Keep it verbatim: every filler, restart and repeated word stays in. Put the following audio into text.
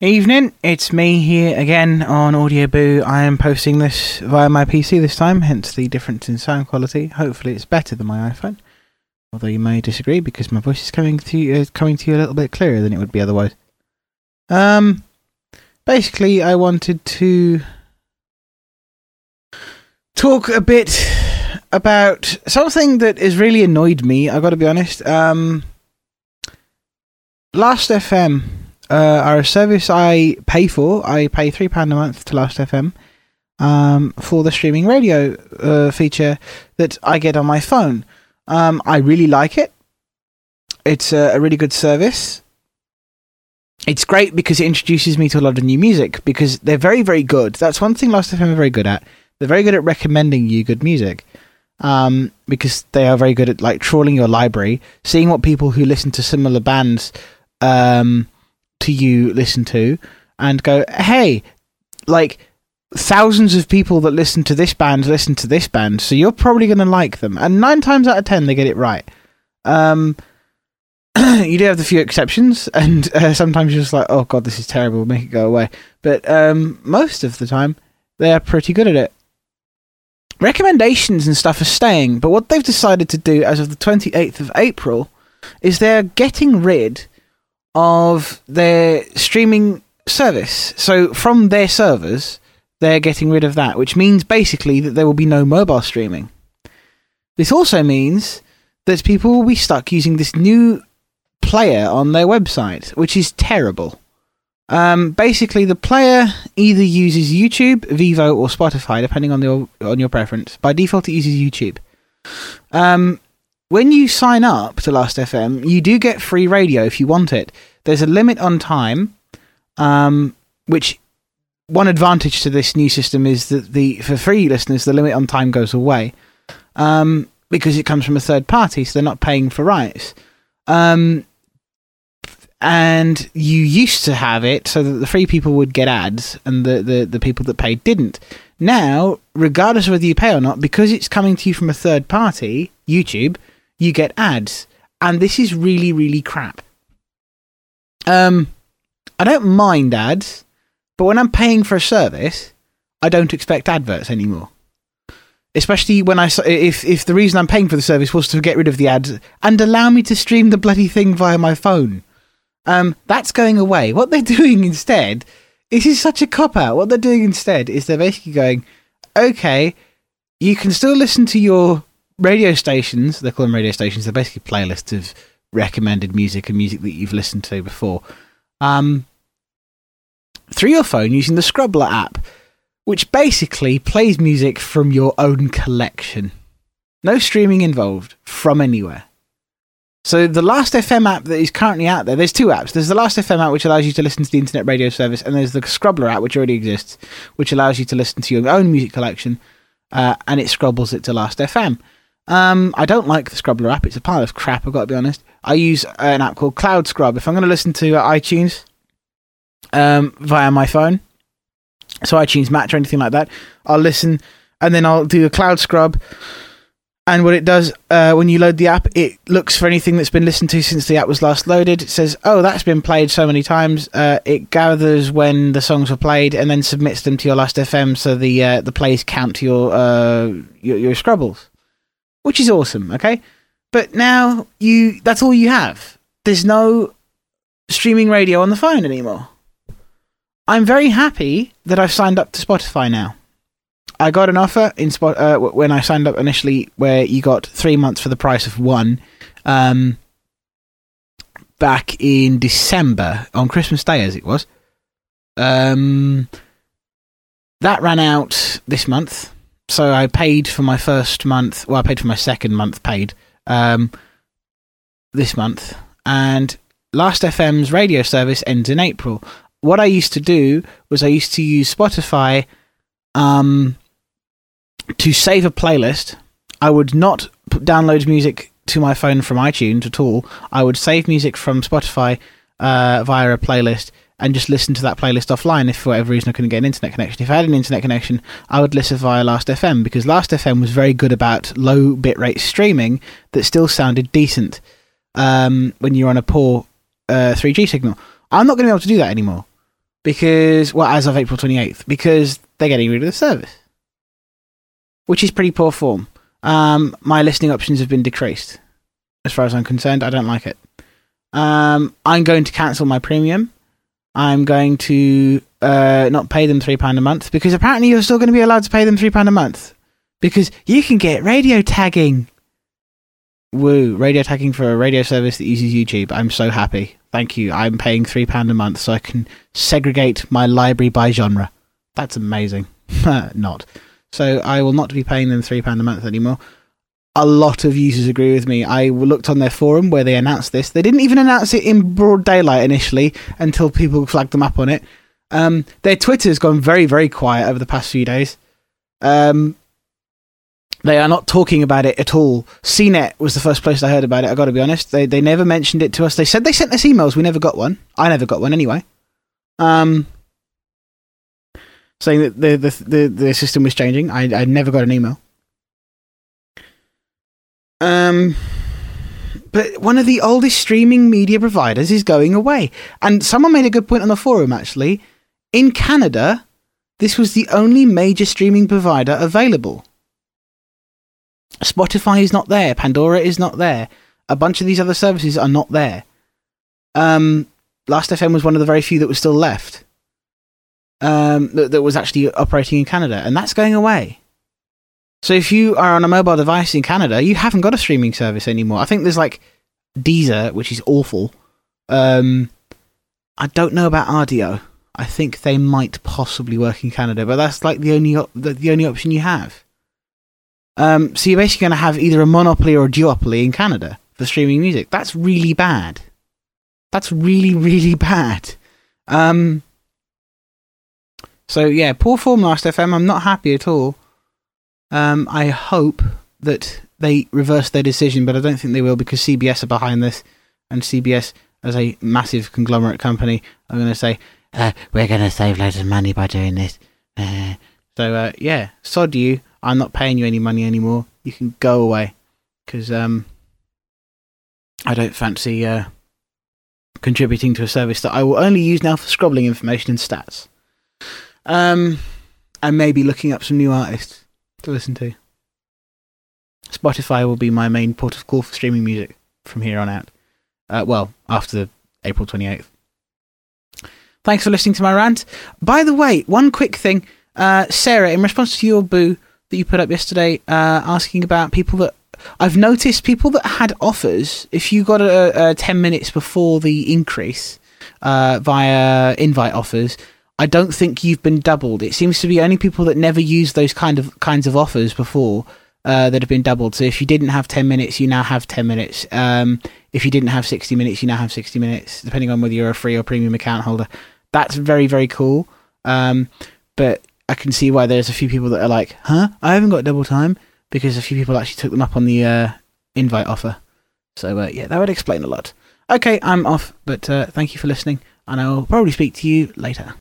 Evening, it's me here again on Audio Boo. I am posting this via my P C this time, hence the difference in sound quality. Hopefully it's better than my iPhone, although you may disagree because my voice is coming to you, uh, coming to you a little bit clearer than it would be otherwise. Um, basically I wanted to talk a bit about something that has really annoyed me, I've got to be honest. Um, Last F M uh, are a service I pay for. I pay three pounds a month to Last F M um, for the streaming radio uh, feature that I get on my phone. Um, I really like it. It's a, a really good service. It's great because it introduces me to a lot of new music, because they're very, very good. That's one thing Last F M are very good at. They're very good at recommending you good music. Um, because they are very good at like trawling your library, seeing what people who listen to similar bands um, to you listen to, and go, hey, like thousands of people that listen to this band listen to this band, so you're probably going to like them. And nine times out of ten, they get it right. Um, you do have the few exceptions, and uh, sometimes you're just like, oh god, this is terrible, make it go away. But um, most of the time, they are pretty good at it. Recommendations and stuff are staying, but what they've decided to do as of the twenty-eighth of April is they're getting rid of their streaming service. So from their servers, they're getting rid of that, which means basically that there will be no mobile streaming. This also means that people will be stuck using this new player on their website, which is terrible. Um, basically, the player either uses YouTube, Vivo, or Spotify, depending on your on your preference. By default, it uses YouTube. Um, when you sign up to Last F M, you do get free radio if you want it. There's a limit on time, um, which one advantage to this new system is that the for free listeners, the limit on time goes away um, because it comes from a third party, so they're not paying for rights. Um, And you used to have it so that the free people would get ads and the, the, the people that paid didn't. Now, regardless of whether you pay or not, because it's coming to you from a third party, YouTube, you get ads. And this is really, really crap. Um, I don't mind ads, but when I'm paying for a service, I don't expect adverts anymore. Especially when I, if, if the reason I'm paying for the service was to get rid of the ads and allow me to stream the bloody thing via my phone. Um, that's going away. What they're doing instead, this is such a cop-out. What they're doing instead is they're basically going, okay, you can still listen to your radio stations. They call them radio stations. They're basically playlists of recommended music and music that you've listened to before. Um, through your phone using the Scrubbler app, which basically plays music from your own collection. No streaming involved from anywhere. So the Last F M app that is currently out there, there's two apps. There's the Last F M app, which allows you to listen to the internet radio service, and there's the Scrubbler app, which already exists, which allows you to listen to your own music collection, uh, and it scrubbles it to Last F M. Um, I don't like the Scrubbler app. It's a pile of crap, I've got to be honest. I use an app called Cloud Scrub. If I'm going to listen to uh, iTunes um, via my phone, so iTunes Match or anything like that, I'll listen, and then I'll do a Cloud Scrub. And what it does, uh, when you load the app, it looks for anything that's been listened to since the app was last loaded. It says, oh, that's been played so many times. Uh, it gathers when the songs were played and then submits them to your Last F M, so the uh, the plays count to your, uh, your your Scrubbles. Which is awesome, okay? But now, you that's all you have. There's no streaming radio on the phone anymore. I'm very happy that I've signed up to Spotify now. I got an offer in Spot uh, when I signed up initially, where you got three months for the price of one. Um, back in December, on Christmas Day, as it was. Um, that ran out this month, so I paid for my first month. Well, I paid for my second month paid um, this month, and Last F M's radio service ends in April. What I used to do was I used to use Spotify. Um, to save a playlist. I would not put, download music to my phone from iTunes at all. I would save music from Spotify uh, via a playlist and just listen to that playlist offline if for whatever reason I couldn't get an internet connection. If I had an internet connection, I would listen via Last F M, because Last F M was very good about low bitrate streaming that still sounded decent um, when you're on a poor uh, three G signal. I'm not going to be able to do that anymore. because, well, as of April twenty-eighth, because they're getting rid of the service, which is pretty poor form. Um, my listening options have been decreased. As far as I'm concerned, I don't like it. Um, I'm going to cancel my premium. I'm going to uh, not pay them three pounds a month, because apparently you're still going to be allowed to pay them three pounds a month, because you can get radio tagging. Woo, radio tagging for a radio service that uses YouTube. I'm so happy. Thank you. I'm paying three pounds a month so I can segregate my library by genre. That's amazing. Not. So I will not be paying them three pounds a month anymore. A lot of users agree with me. I looked on their forum where they announced this. They didn't even announce it in broad daylight initially until people flagged them up on it. Um, their Twitter's gone very, very quiet over the past few days. Um, they are not talking about it at all. C net was the first place I heard about it, I've got to be honest. They they never mentioned it to us. They said they sent us emails. We never got one. I never got one anyway. Um, saying that the, the, the, the system was changing. I, I never got an email. Um, but one of the oldest streaming media providers is going away. And someone made a good point on the forum, actually. In Canada, this was the only major streaming provider available. Spotify is not there. Pandora is not there. A bunch of these other services are not there. Um, Last F M was one of the very few that was still left. Um, that, that was actually operating in Canada. And that's going away. So if you are on a mobile device in Canada, you haven't got a streaming service anymore. I think there's like Deezer, which is awful. Um, I don't know about Rdio. I think they might possibly work in Canada, but that's like the only op- the, the only option you have. Um, so you're basically going to have either a monopoly or a duopoly in Canada for streaming music. That's really bad. That's really, really bad. Um, so yeah, poor form Last F M. I'm not happy at all. Um, I hope that they reverse their decision, but I don't think they will, because C B S are behind this, and C B S, as a massive conglomerate company, are going to say, uh, we're going to save loads of money by doing this. Uh, so, uh, yeah, sod you. I'm not paying you any money anymore. You can go away, because um, I don't fancy uh, contributing to a service that I will only use now for scrobbling information and stats. Um, and maybe looking up some new artists to listen to. Spotify will be my main port of call for streaming music from here on out. Uh, well, after April twenty-eighth. Thanks for listening to my rant. By the way, one quick thing. Uh, Sarah, in response to your boo that you put up yesterday, uh, asking about people that... I've noticed people that had offers, if you got a, a ten minutes before the increase uh, via invite offers, I don't think you've been doubled. It seems to be only people that never used those kind of kinds of offers before uh, that have been doubled. So if you didn't have ten minutes, you now have ten minutes. Um, if you didn't have sixty minutes, you now have sixty minutes, depending on whether you're a free or premium account holder. That's very, very cool. Um, but I can see why there's a few people that are like, huh, I haven't got double time, because a few people actually took them up on the uh, invite offer. So uh, yeah, that would explain a lot. Okay, I'm off, but uh, thank you for listening, and I'll probably speak to you later.